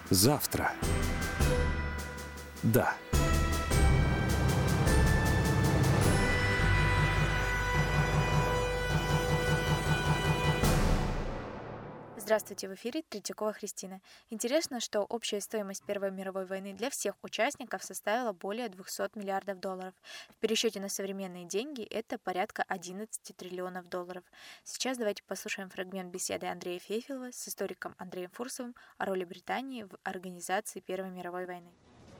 Завтра. Да. Здравствуйте, в эфире Третьякова Христина. Интересно, что общая стоимость Первой мировой войны для всех участников составила более 200 миллиардов долларов. В пересчете на современные деньги это порядка 11 триллионов долларов. Сейчас давайте послушаем фрагмент беседы Андрея Фефелова с историком Андреем Фурсовым о роли Британии в организации Первой мировой войны.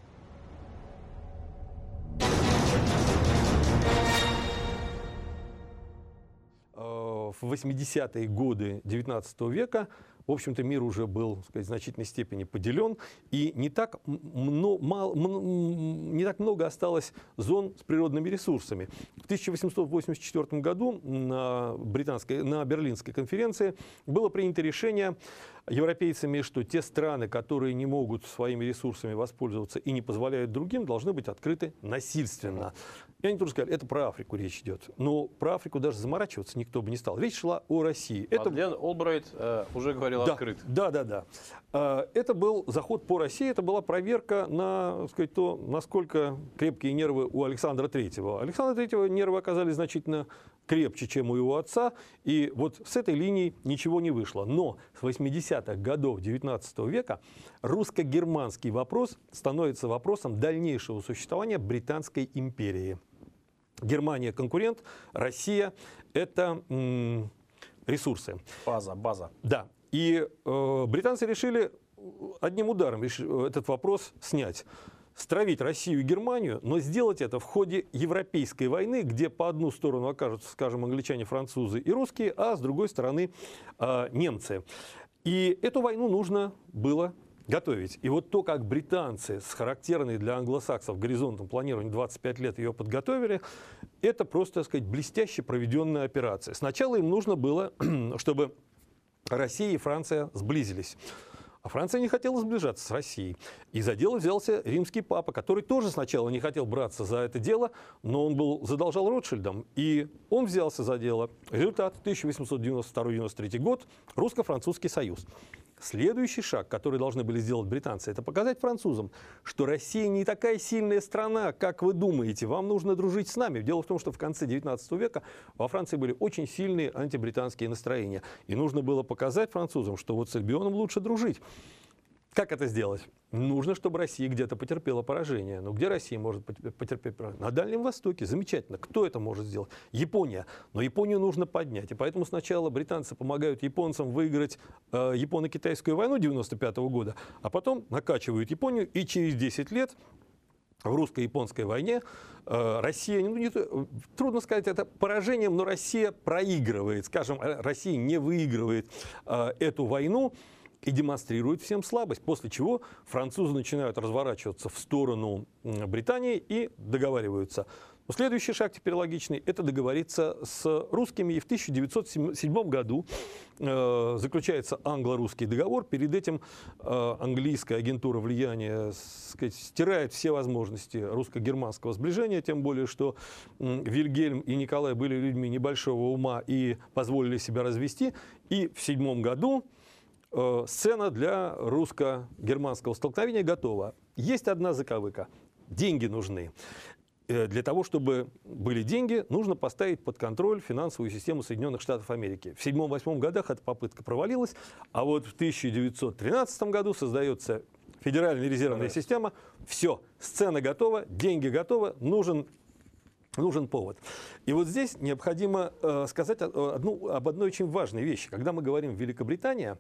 В 80-е годы XIX века, в общем-то, мир уже был, так сказать, в значительной степени поделен, и не так много осталось зон с природными ресурсами. В 1884 году на Берлинской конференции было принято решение европейцами, что те страны, которые не могут своими ресурсами воспользоваться и не позволяют другим, должны быть открыты насильственно. И они тоже сказали, это про Африку речь идет. Но про Африку даже заморачиваться никто бы не стал. Речь шла о России. Мадлен Олбрайт уже говорил открыто. Да. Это был заход по России, это была проверка на, так сказать, то, насколько крепкие нервы у Александра Третьего. Александра Третьего нервы оказались значительно крепче, чем у его отца, и вот с этой линии ничего не вышло. Но с 80-х годов XIX века русско-германский вопрос становится вопросом дальнейшего существования Британской империи. Германия конкурент, Россия – это ресурсы. База. Да. И британцы решили одним ударом этот вопрос снять. Стравить Россию и Германию, но сделать это в ходе Европейской войны, где по одну сторону окажутся, скажем, англичане, французы и русские, а с другой стороны немцы. И эту войну нужно было готовить. И вот то, как британцы с характерной для англосаксов горизонтом планирования 25 лет ее подготовили, это просто, так сказать, блестяще проведенная операция. Сначала им нужно было, чтобы Россия и Франция сблизились. А Франция не хотела сближаться с Россией. И за дело взялся римский папа, который тоже сначала не хотел браться за это дело, но он задолжал Ротшильдам. И он взялся за дело. Результат: 1892-93 год, русско-французский союз. Следующий шаг, который должны были сделать британцы, это показать французам, что Россия не такая сильная страна, как вы думаете. Вам нужно дружить с нами. Дело в том, что в конце 19 века во Франции были очень сильные антибританские настроения. И нужно было показать французам, что вот с Альбионом лучше дружить. Как это сделать? Нужно, чтобы Россия где-то потерпела поражение. Но где Россия может потерпеть поражение? На Дальнем Востоке. Замечательно. Кто это может сделать? Япония. Но Японию нужно поднять. И поэтому сначала британцы помогают японцам выиграть Японо-Китайскую войну 1995 года, а потом накачивают Японию, и через 10 лет в русско-японской войне Россия, трудно сказать это поражением, но Россия проигрывает. Скажем, Россия не выигрывает эту войну и демонстрирует всем слабость, после чего французы начинают разворачиваться в сторону Британии и договариваются. Но следующий шаг теперь логичный – это договориться с русскими. И в 1907 году заключается англо-русский договор. Перед этим английская агентура влияния, сказать, стирает все возможности русско-германского сближения, тем более, что Вильгельм и Николай были людьми небольшого ума и позволили себя развести. И в 1907 году сцена для русско-германского столкновения готова. Есть одна заковыка. Деньги нужны. Для того, чтобы были деньги, нужно поставить под контроль финансовую систему Соединенных Штатов Америки. В 1907-1908 годах эта попытка провалилась, а вот в 1913 году создается Федеральная резервная система. Все, сцена готова, деньги готовы, нужен повод. И вот здесь необходимо сказать об одной очень важной вещи. Когда мы говорим «Великобритания»,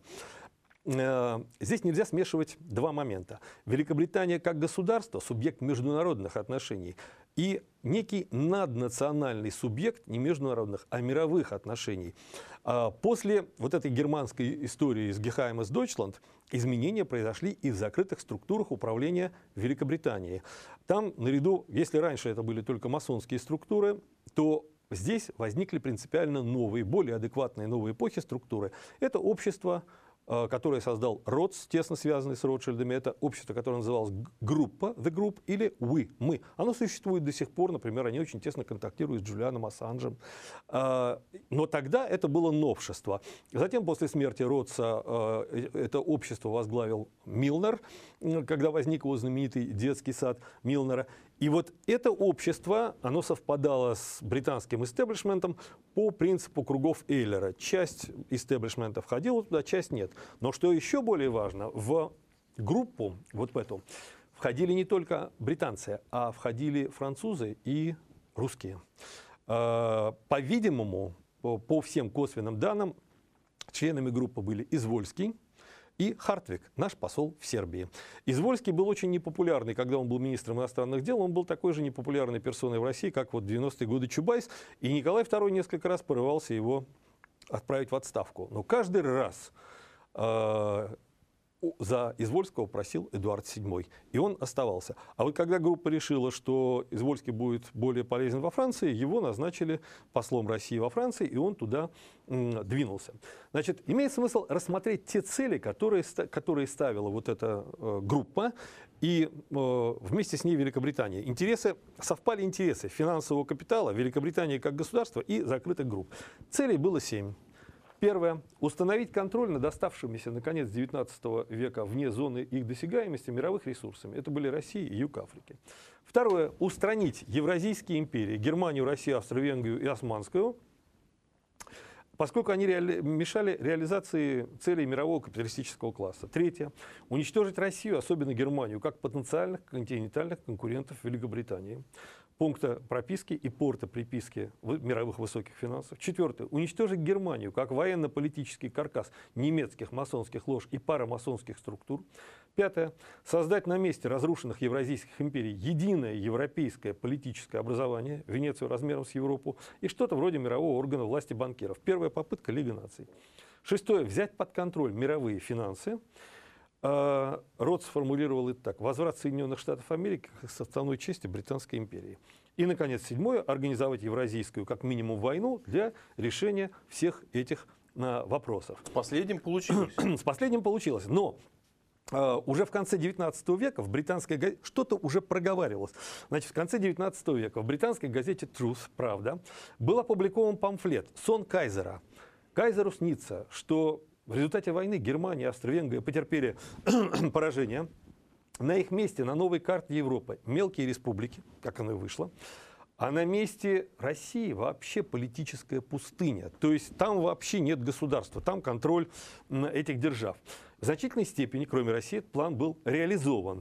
здесь нельзя смешивать два момента. Великобритания как государство, субъект международных отношений, и некий наднациональный субъект не международных, а мировых отношений. После вот этой германской истории с Гехайм из Дойчланд изменения произошли и в закрытых структурах управления Великобритании. Там наряду, если раньше это были только масонские структуры, то здесь возникли принципиально новые, более адекватные новой эпохи структуры. Это общество которое создал Ротс, тесно связанный с Ротшильдами. Это общество, которое называлось группа, The Group, или We, мы. Оно существует до сих пор, например, они очень тесно контактируют с Джулианом Ассанжем. Но тогда это было новшество. Затем, после смерти Ротса, это общество возглавил Милнер, когда возник его знаменитый детский сад Милнера. И вот это общество, оно совпадало с британским истеблишментом по принципу кругов Эйлера. Часть истеблишмента входила туда, часть нет. Но что еще более важно, в группу, вот в эту, входили не только британцы, а входили французы и русские. По-видимому, по всем косвенным данным, членами группы были Извольский и Хартвиг, наш посол в Сербии. Извольский был очень непопулярный, когда он был министром иностранных дел, он был такой же непопулярной персоной в России, как вот в 90-е годы Чубайс, и Николай II несколько раз порывался его отправить в отставку. Но каждый раз за Извольского просил Эдуард VII, и он оставался. А вот когда группа решила, что Извольский будет более полезен во Франции, его назначили послом России во Франции, и он туда двинулся. Значит, имеет смысл рассмотреть те цели, которые ставила вот эта группа, и вместе с ней Великобритания. Совпали интересы финансового капитала, Великобритании как государства и закрытых групп. Целей было 7. Первое. Установить контроль над оставшимися на конец XIX века вне зоны их досягаемости мировых ресурсами. Это были Россия и Юг Африки. Второе. Устранить евразийские империи, Германию, Россию, Австро-Венгрию и Османскую, поскольку они мешали реализации целей мирового капиталистического класса. Третье. Уничтожить Россию, особенно Германию, как потенциальных континентальных конкурентов Великобритании. Пункта прописки и порта приписки мировых высоких финансов. Четвертое. Уничтожить Германию как военно-политический каркас немецких масонских лож и парамасонских структур. Пятое. Создать на месте разрушенных евразийских империй единое европейское политическое образование, Венецию размером с Европу, и что-то вроде мирового органа власти банкиров. Первая попытка Лига наций. Шестое. Взять под контроль мировые финансы. Ротс сформулировал это так: возврат Соединенных Штатов Америки к составной части Британской империи. И, наконец, седьмое, организовать евразийскую, как минимум, войну для решения всех этих вопросов. С последним получилось. С последним получилось. Но уже в конце 19 века в британской газете что-то уже проговаривалось. Значит, в конце 19 века в британской газете Truth, правда, был опубликован памфлет «Сон Кайзера». Кайзеру снится, что в результате войны Германия и Австро-Венгрия потерпели поражение. На их месте, на новой карте Европы, мелкие республики, как оно и вышло, а на месте России вообще политическая пустыня. То есть там вообще нет государства, там контроль этих держав. В значительной степени, кроме России, этот план был реализован.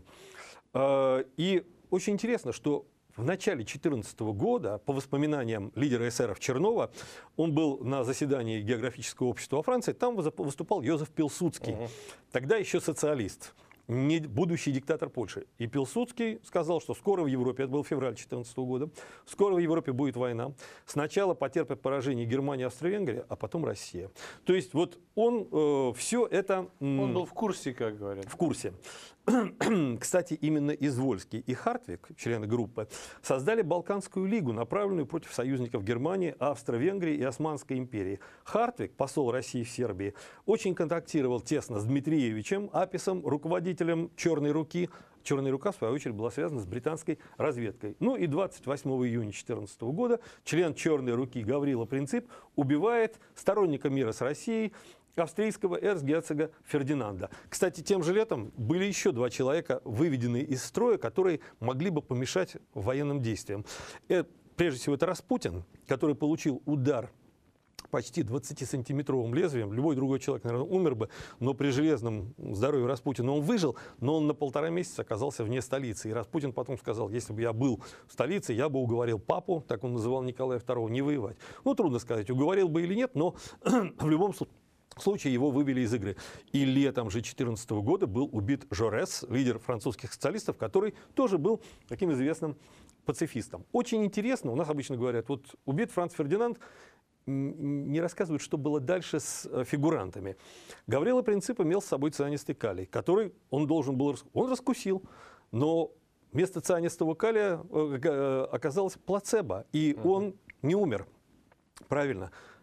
И очень интересно, что в начале 2014 года, по воспоминаниям лидера эсеров Чернова, он был на заседании географического общества во Франции, там выступал Йозеф Пилсудский, тогда еще социалист, не будущий диктатор Польши. И Пилсудский сказал, что скоро в Европе, это был февраль 2014 года, скоро в Европе будет война. Сначала потерпят поражение Германия и Австро-Венгрия, а потом Россия. То есть вот он все это... Он был в курсе, как говорят. В курсе. Кстати, именно Извольский и Хартвиг, члены группы, создали Балканскую лигу, направленную против союзников Германии, Австро-Венгрии и Османской империи. Хартвиг, посол России в Сербии, очень контактировал тесно с Дмитриевичем Аписом, руководителем «Черной руки». «Черная рука», в свою очередь, была связана с британской разведкой. Ну и 28 июня 2014 года член «Черной руки» Гаврила Принцип убивает сторонника мира с Россией, австрийского эрцгерцога Фердинанда. Кстати, тем же летом были еще 2 человека, выведенные из строя, которые могли бы помешать военным действиям. Прежде всего, это Распутин, который получил удар почти 20-сантиметровым лезвием. Любой другой человек, наверное, умер бы, но при железном здоровье Распутина он выжил, но он на 1,5 месяца оказался вне столицы. И Распутин потом сказал: если бы я был в столице, я бы уговорил папу, так он называл Николая II, не воевать. Ну, трудно сказать, уговорил бы или нет, но в любом случае его вывели из игры. И летом же 2014 года был убит Жорес, лидер французских социалистов, который тоже был таким известным пацифистом. Очень интересно, у нас обычно говорят, вот убит Франц Фердинанд, не рассказывают, что было дальше с фигурантами. Гаврила Принцип имел с собой цианистый калий, который он должен был... Он раскусил, но вместо цианистого калия оказалось плацебо, и он не умер. Правильно.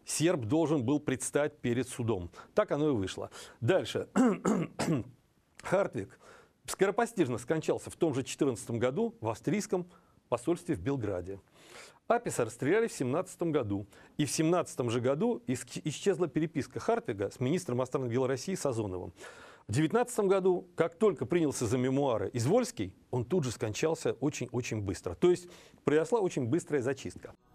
серб должен был предстать перед судом. Так оно и вышло. Дальше. Хартвиг скоропостижно скончался в том же 14 году в австрийском посольстве в Белграде. Аписа расстреляли в 17 году. И в 17 же году исчезла переписка Хартвига с министром иностранных дел России Сазоновым. В 19 году, как только принялся за мемуары Извольский, он тут же скончался очень-очень быстро. То есть произошла очень быстрая зачистка.